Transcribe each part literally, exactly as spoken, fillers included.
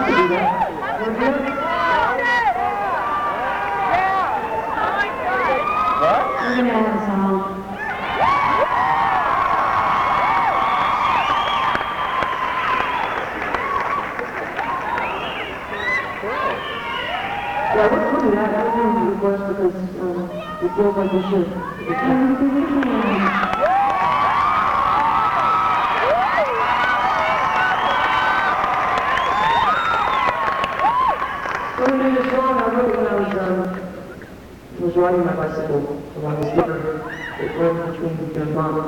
We're gonna have a song. Yeah, we're doing that. That was a request because um, it feels like we should. So we did this song I wrote when I was, um, was riding my bicycle along this river that runs between Vermont.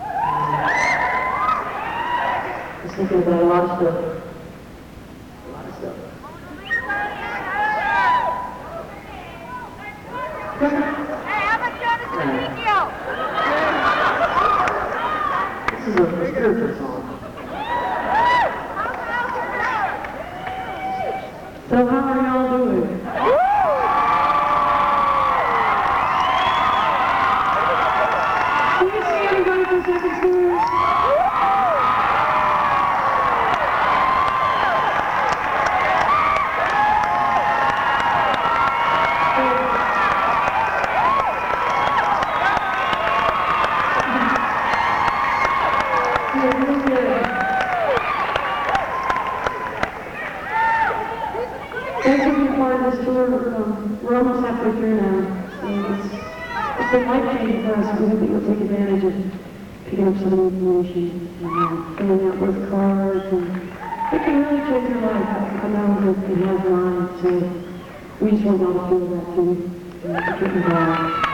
I was thinking about a lot of stuff. A lot of stuff. Hey, how about Jonas Fabrizio? This is a spiritual song. So how are y'all doing? Can you see anybody from second school? Thanks for being part of this tour. Um, we're almost halfway through now. And it's, it's been life-changing for us. We hope that you'll take advantage of picking up some information and uh, filling out those cards. And it can really change your life. I know that it has mine, so we just want y'all to feel that too. And to get involved.